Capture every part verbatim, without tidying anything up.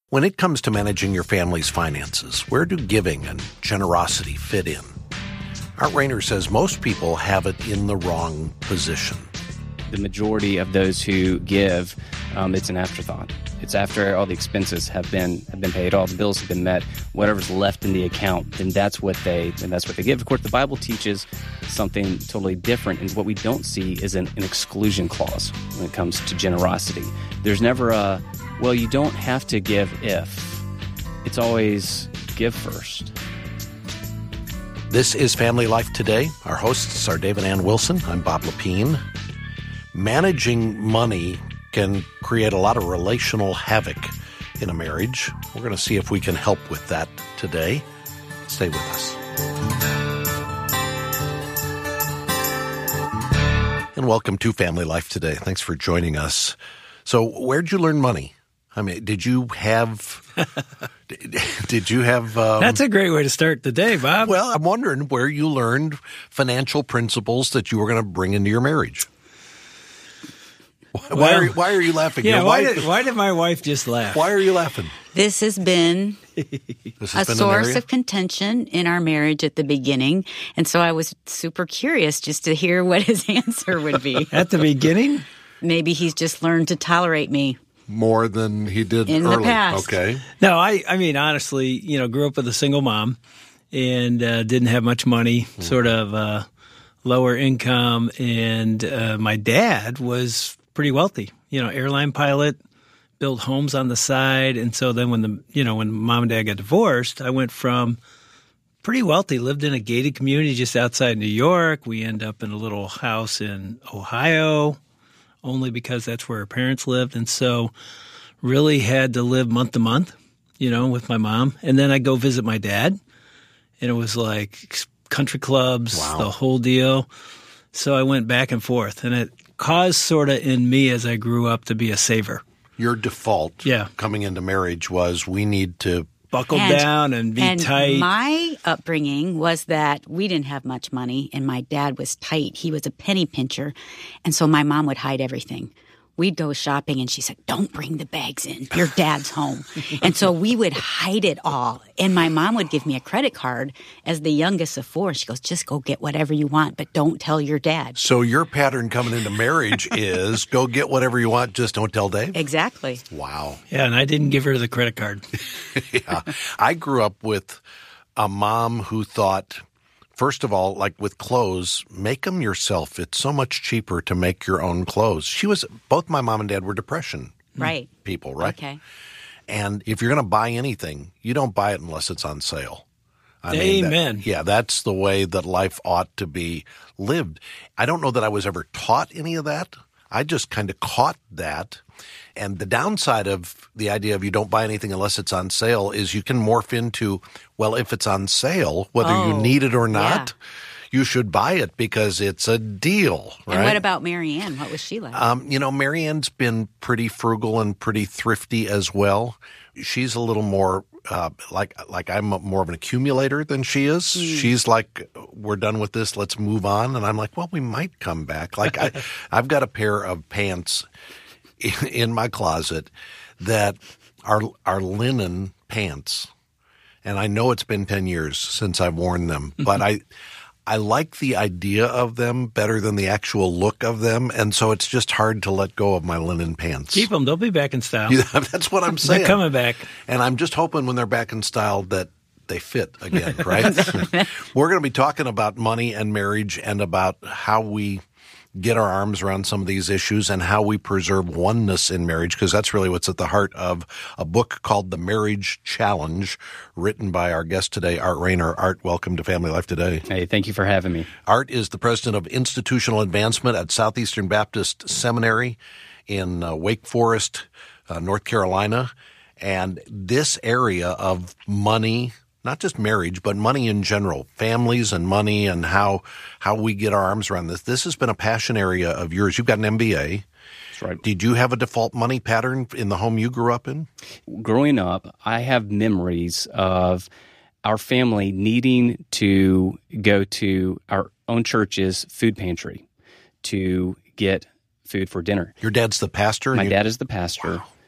When it comes to managing your family's finances, where do giving and generosity fit in? Art Rainer says most people have it in the wrong position. The majority of those who give, um, it's an afterthought. It's after all the expenses have been have been paid, all the bills have been met, whatever's left in the account, then that's what they and that's what they give. Of course, the Bible teaches something totally different, and what we don't see is an, an exclusion clause when it comes to generosity. There's never a, well, you don't have to give if. It's always give first. This is Family Life Today. Our hosts are Dave and Ann Wilson. I'm Bob Lepine. Managing money can create a lot of relational havoc in a marriage. We're going to see if we can help with that today. Stay with us. And welcome to Family Life Today. Thanks for joining us. So, where'd you learn money? I mean, did you have, did you have... Um, That's a great way to start the day, Bob. Well, I'm wondering where you learned financial principles that you were going to bring into your marriage. Why, well, are, you, why are you laughing? Yeah, why, why, did, why did my wife just laugh? Why are you laughing? This has been this has a been source of contention in our marriage at the beginning, and so I was super curious just to hear what his answer would be. At the beginning? Maybe he's just learned to tolerate me. More than he did in early. the past. Okay. No, I, I mean, honestly, you know, grew up with a single mom and uh, didn't have much money, mm. sort of uh, lower income. And uh, my dad was pretty wealthy, you know, airline pilot, built homes on the side. And so then when the, you know, when mom and dad got divorced, I went from pretty wealthy, lived in a gated community just outside New York. We end up in a little house in Ohio, only because that's where her parents lived. And so really had to live month to month, you know, with my mom. And then I go visit my dad, and it was like country clubs, wow. the whole deal. So I went back and forth, and it caused sort of in me as I grew up to be a saver. Your default yeah. coming into marriage was we need to buckle and, down and be and tight. My upbringing was that we didn't have much money, and my dad was tight. He was a penny pincher, and so my mom would hide everything. We'd go shopping, and she said, "Don't bring the bags in. Your dad's home." And so we would hide it all. And my mom would give me a credit card as the youngest of four. She goes, "Just go get whatever you want, but don't tell your dad." So your pattern coming into marriage is go get whatever you want, just don't tell Dave? Exactly. Wow. Yeah, and I didn't give her the credit card. yeah. I grew up with a mom who thought, first of all, like with clothes, make them yourself. It's so much cheaper to make your own clothes. She was, both my mom and dad were Depression right. people, right? Okay. And if you're going to buy anything, you don't buy it unless it's on sale. I Amen. Mean, that, yeah, that's the way that life ought to be lived. I don't know that I was ever taught any of that. I just kind of caught that. And the downside of the idea of you don't buy anything unless it's on sale is you can morph into, well, if it's on sale, whether oh, you need it or not, yeah. you should buy it because it's a deal, right? And what about Mary Ann? What was she like? Um, you know, Mary Ann's been pretty frugal and pretty thrifty as well. She's a little more uh, like like I'm more of an accumulator than she is. Mm. She's like, we're done with this, let's move on. And I'm like, well, we might come back. Like I, I've got a pair of pants in my closet that are are linen pants, and I know it's been ten years since I've worn them, but I I like the idea of them better than the actual look of them, and so it's just hard to let go of my linen pants. Keep them; they'll be back in style. Yeah, that's what I'm saying. They're coming back, and I'm just hoping when they're back in style that they fit again. Right? We're going to be talking about money and marriage, and about how we get our arms around some of these issues and how we preserve oneness in marriage, because that's really what's at the heart of a book called The Marriage Challenge, written by our guest today, Art Rainer. Art, welcome to Family Life Today. Hey, thank you for having me. Art is the president of institutional advancement at Southeastern Baptist Seminary in uh, Wake Forest, uh, North Carolina. And this area of money, not just marriage, but money in general, families and money and how how we get our arms around this. This has been a passion area of yours. You've got an M B A. That's right. Did you have a default money pattern in the home you grew up in? Growing up, I have memories of our family needing to go to our own church's food pantry to get food for dinner. Your dad's the pastor? My you... dad is the pastor. Wow.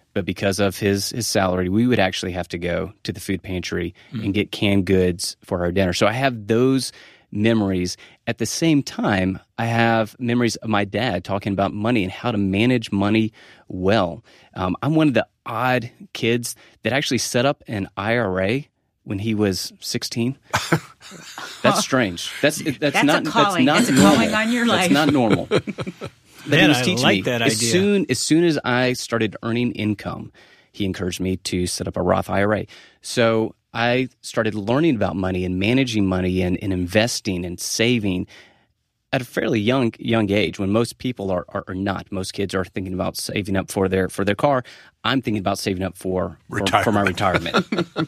But because of his his salary, we would actually have to go to the food pantry mm. and get canned goods for our dinner. So I have those memories. At the same time, I have memories of my dad talking about money and how to manage money well. Um, I'm one of the odd kids that actually set up an I R A when he was sixteen. That's strange. That's that's, that's not a calling. That's not that's normal. a calling on your life. That's not normal. But Man, he was I teaching like me, that as idea. soon as soon as I started earning income, he encouraged me to set up a Roth I R A. So I started learning about money and managing money and, and investing and saving at a fairly young young age, when most people are, are, are not. Most kids are thinking about saving up for their for their car. I'm thinking about saving up for for, for my retirement.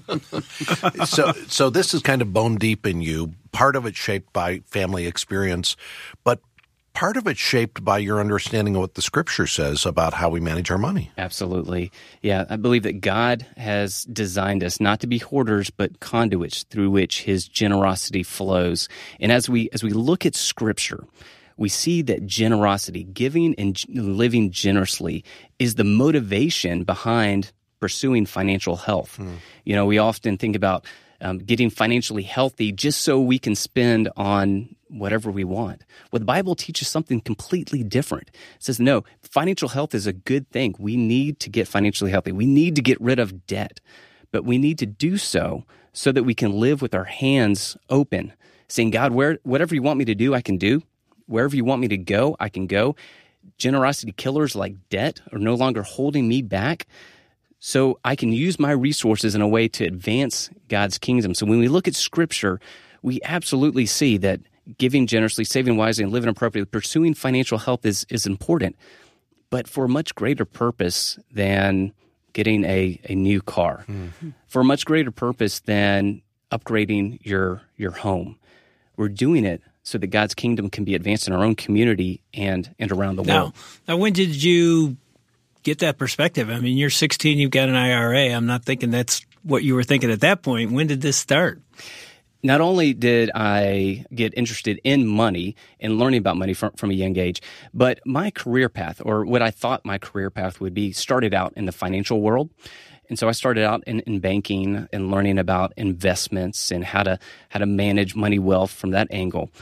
so so this is kind of bone deep in you. Part of it shaped by family experience, but part of it shaped by your understanding of what the Scripture says about how we manage our money. Absolutely. Yeah, I believe that God has designed us not to be hoarders, but conduits through which his generosity flows. And as we as we look at Scripture, we see that generosity, giving and living generously, is the motivation behind pursuing financial health. Mm. You know, we often think about um, getting financially healthy just so we can spend on whatever we want. Well, the Bible teaches something completely different. It says, no, financial health is a good thing. We need to get financially healthy. We need to get rid of debt, but we need to do so so that we can live with our hands open, saying, God, where, whatever you want me to do, I can do. Wherever you want me to go, I can go. Generosity killers like debt are no longer holding me back. So I can use my resources in a way to advance God's kingdom. So when we look at Scripture, we absolutely see that giving generously, saving wisely, and living appropriately, pursuing financial health is, is important, but for a much greater purpose than getting a, a new car, mm-hmm. for a much greater purpose than upgrading your your home. We're doing it so that God's kingdom can be advanced in our own community and, and around the now, world. Now, when did you get that perspective? I mean, you're sixteen, you've got an I R A. I'm not thinking that's what you were thinking at that point. When did this start? Not only did I get interested in money and learning about money from, from a young age, but my career path, or what I thought my career path would be, started out in the financial world. And so I started out in, in banking and learning about investments and how to how to manage money well from that angle.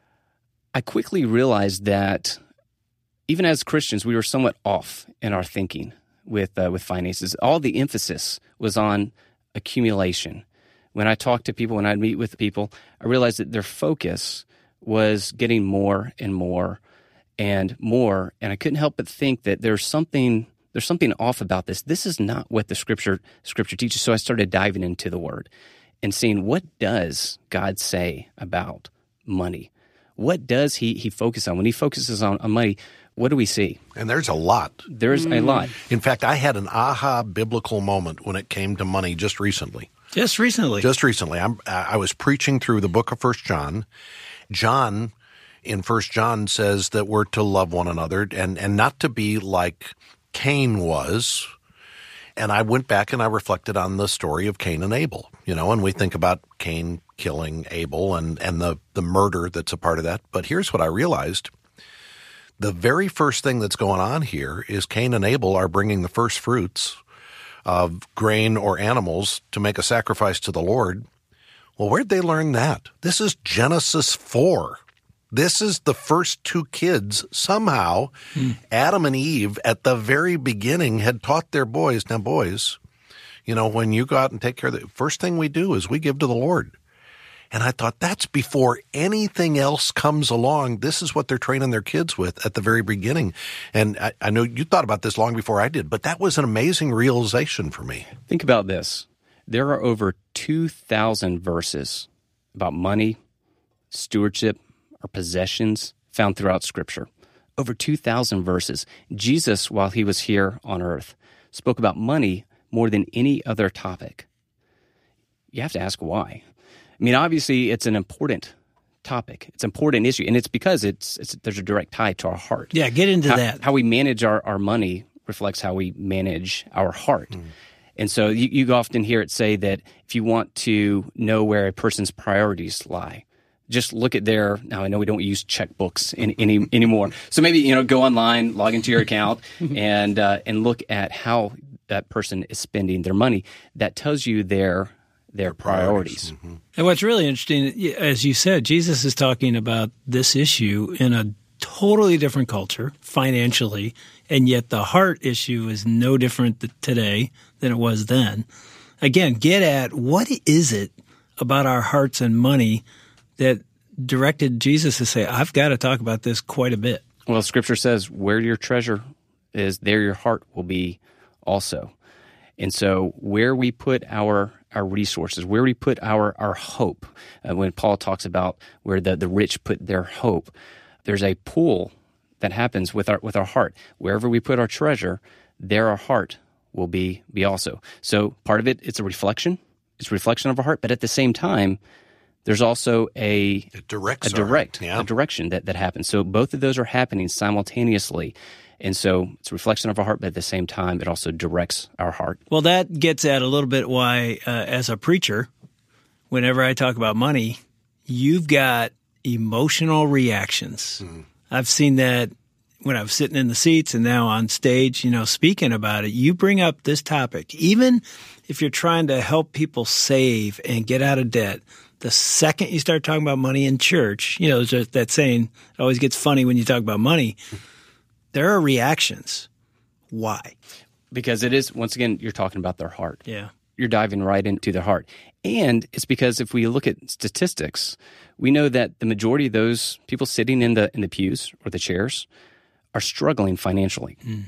I quickly realized that even as Christians, we were somewhat off in our thinking with uh, with finances. All the emphasis was on accumulation. When I talk to people, when I meet with people, I realized that their focus was getting more and more and more, and I couldn't help but think that there's something there's something off about this. This is not what the scripture scripture teaches. So I started diving into the Word and seeing, what does God say about money? What does he he focus on? When he focuses on, on money, what do we see? And there's a lot. There's mm. a lot. In fact, I had an aha biblical moment when it came to money just recently. Just recently. Just recently. I'm, I was preaching through the book of First John. John, in First John, says that we're to love one another and, and not to be like Cain was. And I went back and I reflected on the story of Cain and Abel, you know, and we think about Cain killing Abel and, and the, the murder that's a part of that. But here's what I realized. The very first thing that's going on here is Cain and Abel are bringing the first fruits of grain or animals to make a sacrifice to the Lord. Well, where'd they learn that? This is Genesis four. This is the first two kids. Somehow, hmm. Adam and Eve at the very beginning had taught their boys, now boys, you know, when you go out and take care of the first thing we do is we give to the Lord. And I thought, that's before anything else comes along. This is what they're training their kids with at the very beginning. And I, I know you thought about this long before I did, but that was an amazing realization for me. Think about this. There are over two thousand verses about money, stewardship, or possessions found throughout Scripture. Over two thousand verses. Jesus, while he was here on earth, spoke about money more than any other topic. You have to ask why. I mean, obviously, it's an important topic. It's an important issue, and it's because it's, it's there's a direct tie to our heart. Yeah, get into how, that. How we manage our, our money reflects how we manage our heart. Mm. And so you, you often hear it say that if you want to know where a person's priorities lie, just look at their, now I know we don't use checkbooks in, any, anymore. So maybe, you know, go online, log into your account, and uh, and look at how that person is spending their money, that tells you their their priorities. Mm-hmm. And what's really interesting, as you said, Jesus is talking about this issue in a totally different culture financially, and yet the heart issue is no different today than it was then. Again, get at what is it about our hearts and money that directed Jesus to say, I've got to talk about this quite a bit. Well, Scripture says, where your treasure is, there your heart will be also. And so where we put our our resources, where we put our, our hope, uh, when Paul talks about where the, the rich put their hope, there's a pool that happens with our with our heart. Wherever we put our treasure, there our heart will be be also. So part of it, it's a reflection. It's a reflection of our heart, but at the same time, there's also a it directs a direct our, yeah. a direction that, that happens. So both of those are happening simultaneously. And so it's a reflection of our heart, but at the same time, it also directs our heart. Well, that gets at a little bit why, uh, as a preacher, whenever I talk about money, you've got emotional reactions. Mm. I've seen that when I was sitting in the seats and now on stage, you know, speaking about it. You bring up this topic, even if you're trying to help people save and get out of debt. The second you start talking about money in church, you know, there's just that saying, it always gets funny when you talk about money. There are reactions. Why? Because it is, once again, you're talking about their heart. Yeah. You're diving right into their heart. And it's because if we look at statistics, we know that the majority of those people sitting in the in the pews or the chairs are struggling financially. Mm.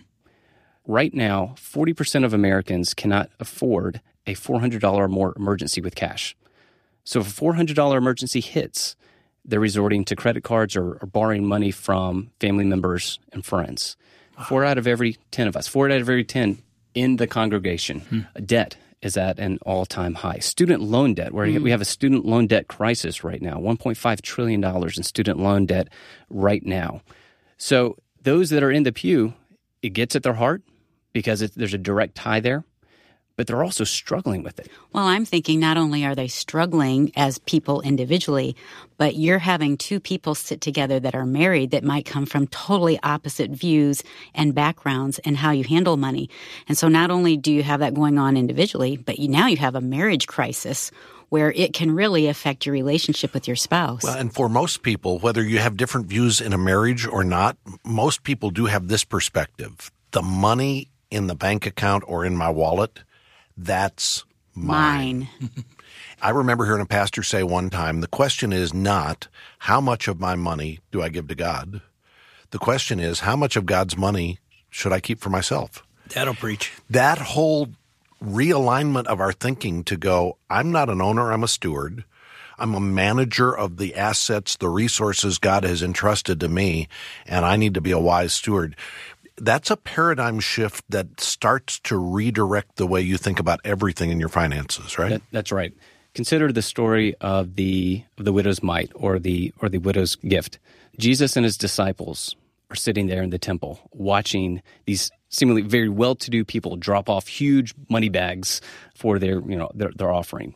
Right now, forty percent of Americans cannot afford a four hundred dollars or more emergency with cash. So if a four hundred dollars emergency hits, they're resorting to credit cards or, or borrowing money from family members and friends. Wow. Four out of every ten of us, four out of every ten in the congregation, hmm. debt is at an all-time high. Student loan debt, where hmm. we have a student loan debt crisis right now, one point five trillion dollars in student loan debt right now. So those that are in the pew, it gets at their heart because it, there's a direct tie there. But they're also struggling with it. Well, I'm thinking not only are they struggling as people individually, but you're having two people sit together that are married that might come from totally opposite views and backgrounds and how you handle money. And so not only do you have that going on individually, but you, now you have a marriage crisis where it can really affect your relationship with your spouse. Well, and for most people, whether you have different views in a marriage or not, most people do have this perspective. The money in the bank account or in my wallet, that's mine. mine. I remember hearing a pastor say one time, the question is not how much of my money do I give to God? The question is how much of God's money should I keep for myself? That'll preach. That whole realignment of our thinking to go, I'm not an owner, I'm a steward. I'm a manager of the assets, the resources God has entrusted to me, and I need to be a wise steward. That's a paradigm shift that starts to redirect the way you think about everything in your finances, right? That, that's right. Consider the story of the of the widow's mite or the or the widow's gift. Jesus and his disciples are sitting there in the temple watching these seemingly very well-to-do people drop off huge money bags for their, you know, their, their offering.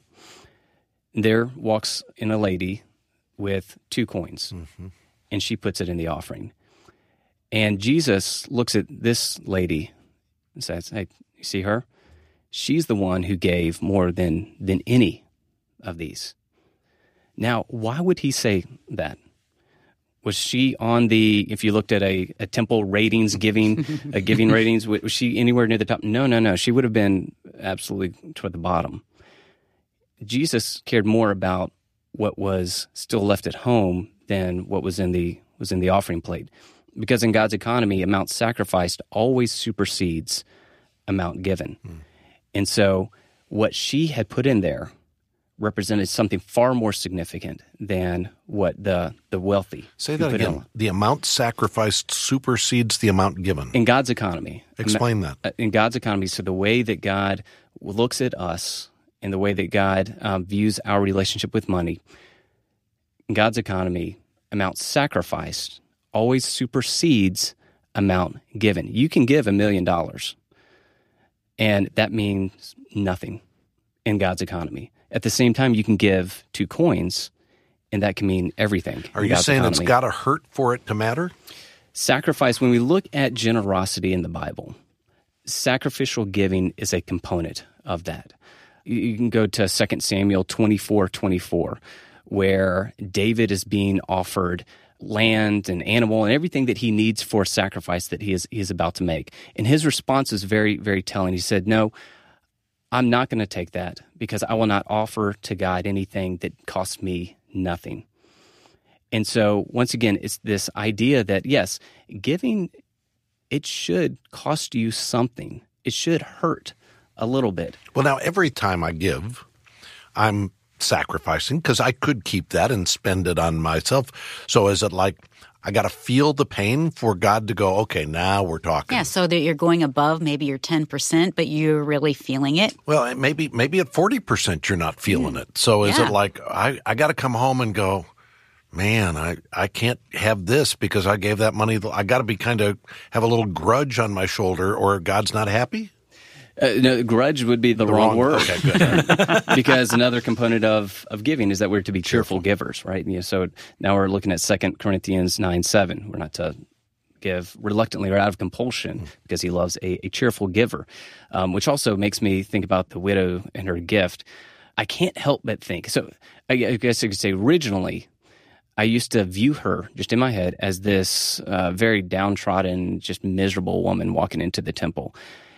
And there walks in a lady with two coins, mm-hmm. and she puts it in the offering. And Jesus looks at this lady and says, hey, you see her? She's the one who gave more than, than any of these. Now, why would he say that? Was she on the, if you looked at a, a temple ratings, giving uh, giving ratings, was she anywhere near the top? No, no, no. She would have been absolutely toward the bottom. Jesus cared more about what was still left at home than what was in the was in the offering plate. Because in God's economy, amount sacrificed always supersedes amount given. Mm. And so what she had put in there represented something far more significant than what the, the wealthy Say that again. In. The amount sacrificed supersedes the amount given. In God's economy. Explain that. In God's economy, so the way that God looks at us and the way that God um, views our relationship with money, in God's economy, amount sacrificed always supersedes amount given. You can give a million dollars, and that means nothing in God's economy. At the same time, you can give two coins, and that can mean everything. Are you God's saying economy. It's got to hurt for it to matter? Sacrifice, when we look at generosity in the Bible, sacrificial giving is a component of that. You can go to Second Samuel twenty-four twenty-four, where David is being offered land and animal and everything that he needs for sacrifice that he is, he is about to make. And his response is very, very telling. He said, no, I'm not going to take that because I will not offer to God anything that costs me nothing. And so, once again, it's this idea that, yes, giving, it should cost you something. It should hurt a little bit. Well, now, every time I give, I'm sacrificing because I could keep that and spend it on myself. So is it like I got to feel the pain for God to go, okay, now we're talking? Yeah, so that you're going above maybe your ten percent, but you're really feeling it. Well, maybe maybe at forty percent you're not feeling mm. it. So is yeah. it like I, I got to come home and go, man, I, I can't have this because I gave that money. I got to be kind of have a little grudge on my shoulder or God's not happy? Uh, no, grudge would be the, the wrong, wrong word. Okay, good. Because another component of, of giving is that we're to be cheerful, cheerful. givers, right? You know, so now we're looking at Second Corinthians nine seven. We're not to give reluctantly or out of compulsion mm. because he loves a, a cheerful giver, um, which also makes me think about the widow and her gift. I can't help but think. So I, I guess I could say originally, I used to view her, just in my head, as this uh, very downtrodden, just miserable woman walking into the temple.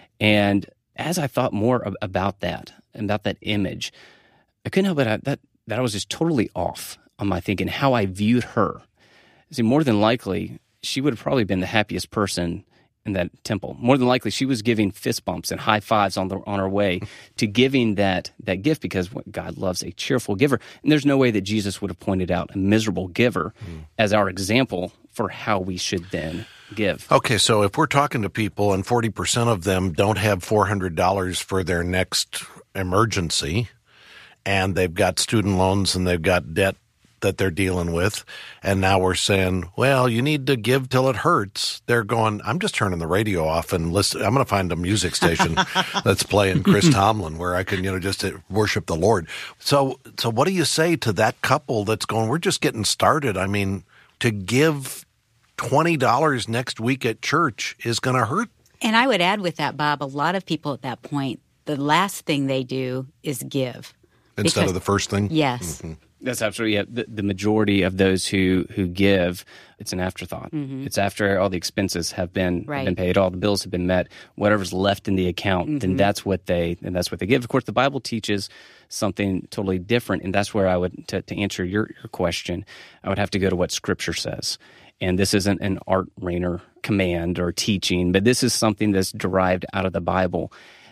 And as I thought more ab- about that, about that image, I couldn't help but I, that that I was just totally off on my thinking, how I viewed her. See, more than likely, she would have probably been the happiest person in that temple. More than likely, she was giving fist bumps and high fives on the on her way to giving that that gift because God loves a cheerful giver. And there's no way that Jesus would have pointed out a miserable giver mm. as our example for how we should then give. Okay, so if we're talking to people and forty percent of them don't have four hundred dollars for their next emergency, and they've got student loans and they've got debt that they're dealing with, and now we're saying, well, you need to give till it hurts. They're going, I'm just turning the radio off and listen. I'm going to find a music station that's playing Chris Tomlin where I can, you know, just worship the Lord. So, so what do you say to that couple that's going, we're just getting started? I mean, to give twenty dollars next week at church is going to hurt. And I would add with that, Bob, a lot of people at that point, the last thing they do is give. Instead because, of the first thing? Yes. Mm-hmm. That's absolutely, yeah. The, the majority of those who, who give, it's an afterthought. Mm-hmm. It's after all the expenses have been right. have been paid, all the bills have been met, whatever's left in the account, mm-hmm. then that's what they and that's what they give. Of course, the Bible teaches something totally different, and that's where I would, to, to answer your, your question, I would have to go to what Scripture says. And this isn't an Art Rainer command or teaching, but this is something that's derived out of the Bible.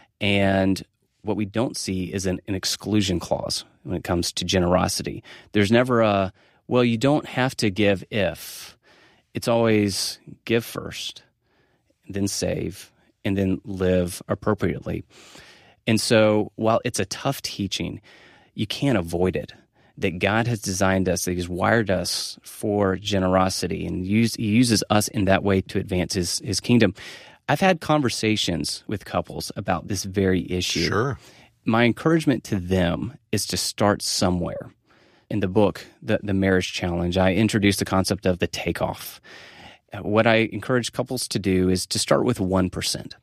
And what we don't see is an, an exclusion clause when it comes to generosity. There's never a, well, you don't have to give if. It's always give first, then save, and then live appropriately. And so while it's a tough teaching, you can't avoid it. That God has designed us, that He's wired us for generosity, and use, He uses us in that way to advance His, His kingdom. I've had conversations with couples about this very issue. Sure. My encouragement to them is to start somewhere. In the book, The, the Marriage Challenge, I introduced the concept of the takeoff. What I encourage couples to do is to start with one percent.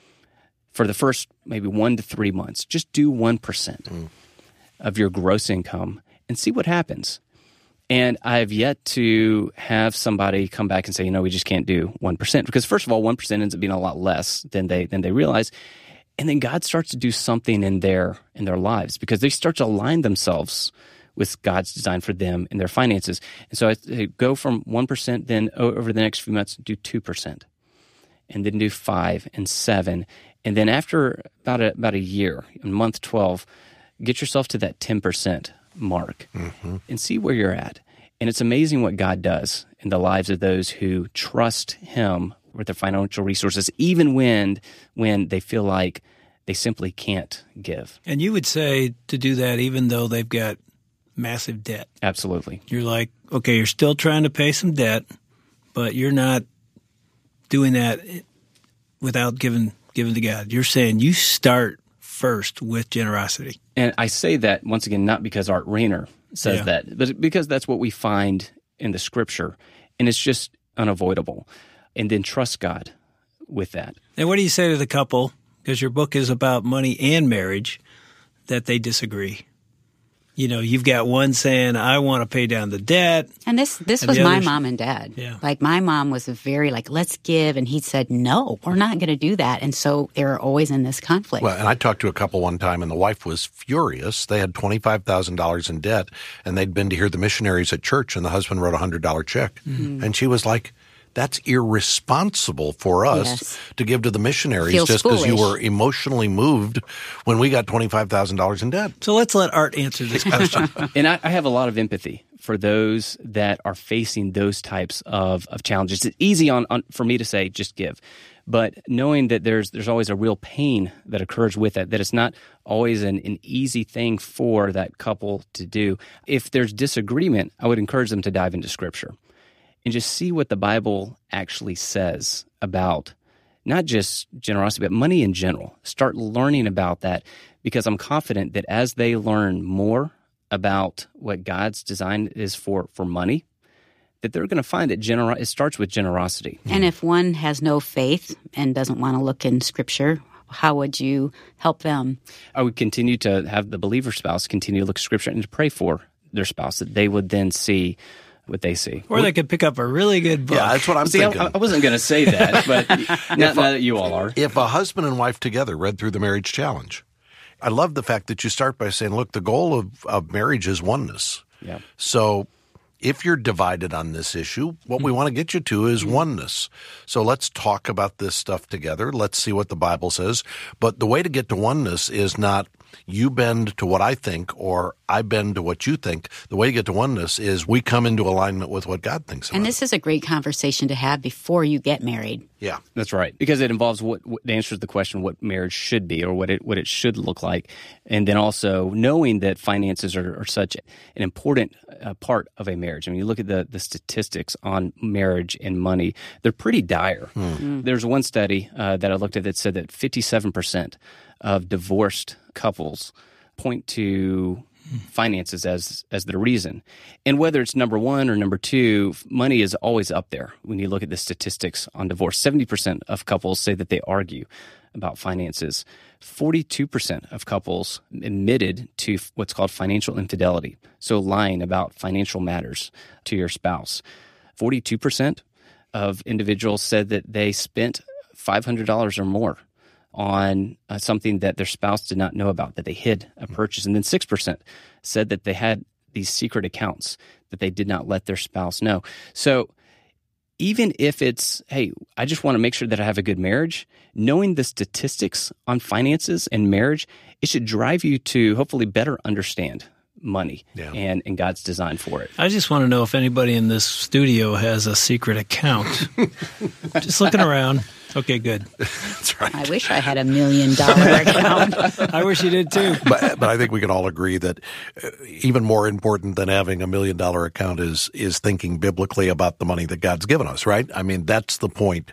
For the first maybe one to three months, just do one percent mm. of your gross income and see what happens. And I've yet to have somebody come back and say, you know, we just can't do one percent. Because first of all, one percent ends up being a lot less than they than they realize. And then God starts to do something in their in their lives because they start to align themselves with God's design for them and their finances. And so I go from one percent, then over the next few months, do two percent. And then do five and seven. And then after about a, about a year, in month twelve, get yourself to that ten percent mark mm-hmm. and see where you're at. And it's amazing what God does in the lives of those who trust Him with their financial resources, even when when they feel like they simply can't give. And you would say to do that even though they've got massive debt. Absolutely. You're like, okay, you're still trying to pay some debt, but you're not doing that without giving giving to God. You're saying you start first with generosity. And I say that, once again, not because Art Rainer says yeah. that, but because that's what we find in the Scripture, and it's just unavoidable. And then trust God with that. And what do you say to the couple, because your book is about money and marriage, that they disagree? You know, you've got one saying, I want to pay down the debt. And this this And was the my others- mom and dad. Yeah. Like, my mom was very like, let's give. And he said, no, we're not going to do that. And so they were always in this conflict. Well, and I talked to a couple one time, and the wife was furious. They had twenty-five thousand dollars in debt, and they'd been to hear the missionaries at church, and the husband wrote a one hundred dollars check. Mm-hmm. And she was like, that's irresponsible for us Yes. to give to the missionaries Feels just because you foolish. were emotionally moved when we got twenty-five thousand dollars in debt. So let's let Art answer this question. And I, I have a lot of empathy for those that are facing those types of, of challenges. It's easy on, on for me to say, just give. But knowing that there's there's always a real pain that occurs with it, that it's not always an, an easy thing for that couple to do. If there's disagreement, I would encourage them to dive into Scripture and just see what the Bible actually says about not just generosity, but money in general. Start learning about that, because I'm confident that as they learn more about what God's design is for, for money, that they're going to find that gener- it starts with generosity. And if one has no faith and doesn't want to look in Scripture, how would you help them? I would continue to have the believer spouse continue to look at Scripture and to pray for their spouse, that they would then see what they see. Or they could pick up a really good book. Yeah, that's what I'm See, thinking. I, I wasn't going to say that, but now, now that you all are. If a husband and wife together read through the Marriage Challenge, I love the fact that you start by saying, look, the goal of, of marriage is oneness. Yeah. So if you're divided on this issue, what we want to get you to is oneness. So let's talk about this stuff together. Let's see what the Bible says. But the way to get to oneness is not you bend to what I think or I bend to what you think. The way to get to oneness is we come into alignment with what God thinks about And it. this is a great conversation to have before you get married. Yeah. That's right, because it involves what, what it answers the question what marriage should be or what it what it should look like, and then also knowing that finances are, are such an important uh, part of a marriage. I mean, you look at the the statistics on marriage and money; they're pretty dire. Hmm. There's one study uh, that I looked at that said that fifty-seven percent of divorced couples point to finances as as the reason. And whether it's number one or number two, money is always up there when you look at the statistics on divorce. seventy percent of couples say that they argue about finances. forty-two percent of couples admitted to what's called financial infidelity, so lying about financial matters to your spouse. forty-two percent of individuals said that they spent five hundred dollars or more on uh, something that their spouse did not know about, that they hid a purchase. And then six percent said that they had these secret accounts that they did not let their spouse know. So even if it's, hey, I just want to make sure that I have a good marriage, knowing the statistics on finances and marriage, it should drive you to hopefully better understand money Yeah. and, and God's design for it. I just want to know if anybody in this studio has a secret account. Just looking around. Okay, good. That's right. I wish I had a million dollar account. I wish you did too. but, but I think we can all agree that uh, even more important than having a million dollar account is is thinking biblically about the money that God's given us, right? I mean, that's the point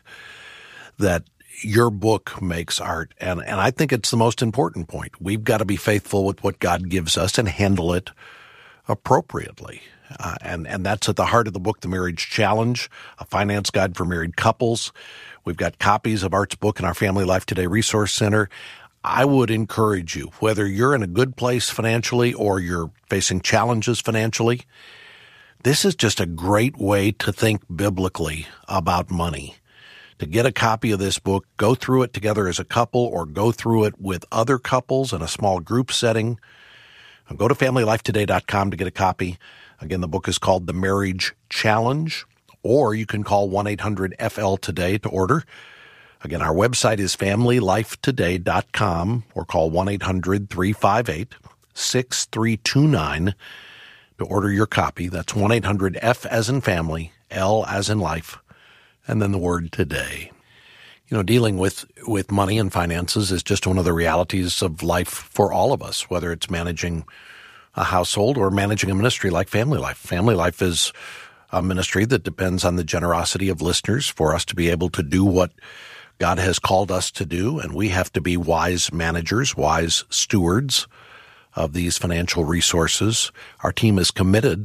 that your book makes, Art, and, and I think it's the most important point. We've got to be faithful with what God gives us and handle it appropriately. Uh, and, and that's at the heart of the book, The Marriage Challenge, a finance guide for married couples. We've got copies of Art's book in our Family Life Today Resource Center. I would encourage you, whether you're in a good place financially or you're facing challenges financially, this is just a great way to think biblically about money. To get a copy of this book, go through it together as a couple or go through it with other couples in a small group setting. Go to family life today dot com to get a copy. Again, the book is called The Marriage Challenge, or you can call one eight hundred F L today to order. Again, our website is family life today dot com or call one eight hundred three five eight six three two nine to order your copy. That's one eight hundred F as in family, L as in life, and then the word today. You know, dealing with, with money and finances is just one of the realities of life for all of us, whether it's managing a household or managing a ministry like Family Life. Family Life is a ministry that depends on the generosity of listeners for us to be able to do what God has called us to do, and we have to be wise managers, wise stewards of these financial resources. Our team is committed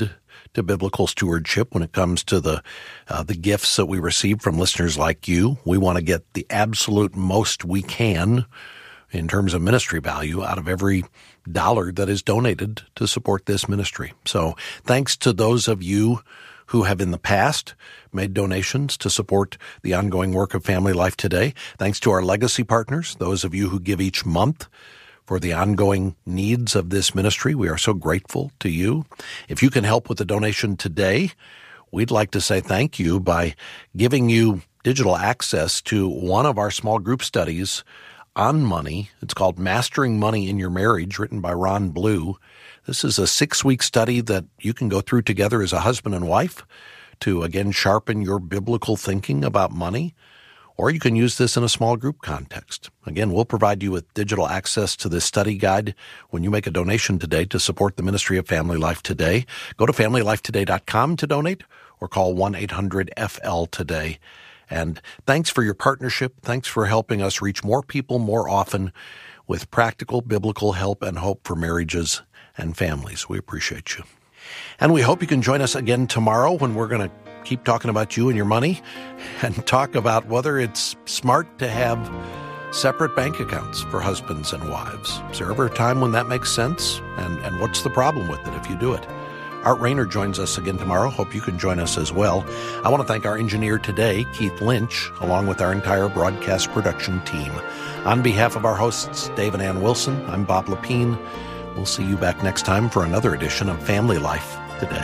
to biblical stewardship when it comes to the uh, the gifts that we receive from listeners like you. We want to get the absolute most we can in terms of ministry value out of every dollar that is donated to support this ministry. So thanks to those of you who have in the past made donations to support the ongoing work of Family Life Today. Thanks to our legacy partners, those of you who give each month for the ongoing needs of this ministry. We are so grateful to you. If you can help with the donation today, we'd like to say thank you by giving you digital access to one of our small group studies on money. It's called Mastering Money in Your Marriage, written by Ron Blue. This is a six-week study that you can go through together as a husband and wife to, again, sharpen your biblical thinking about money. Or you can use this in a small group context. Again, we'll provide you with digital access to this study guide when you make a donation today to support the ministry of Family Life Today. Go to family life today dot com to donate or call one eight hundred F L today. And thanks for your partnership. Thanks for helping us reach more people more often with practical biblical help and hope for marriages and families. We appreciate you. And we hope you can join us again tomorrow when we're going to keep talking about you and your money and talk about whether it's smart to have separate bank accounts for husbands and wives. Is there ever a time when that makes sense? And, and what's the problem with it if you do it? Art Rayner joins us again tomorrow. Hope you can join us as well. I want to thank our engineer today, Keith Lynch, along with our entire broadcast production team. On behalf of our hosts, Dave and Ann Wilson, I'm Bob Lepine. We'll see you back next time for another edition of Family Life Today.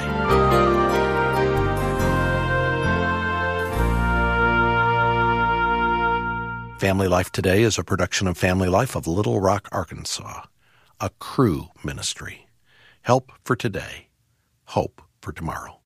Family Life Today is a production of Family Life of Little Rock, Arkansas, a Cru ministry. Help for today, hope for tomorrow.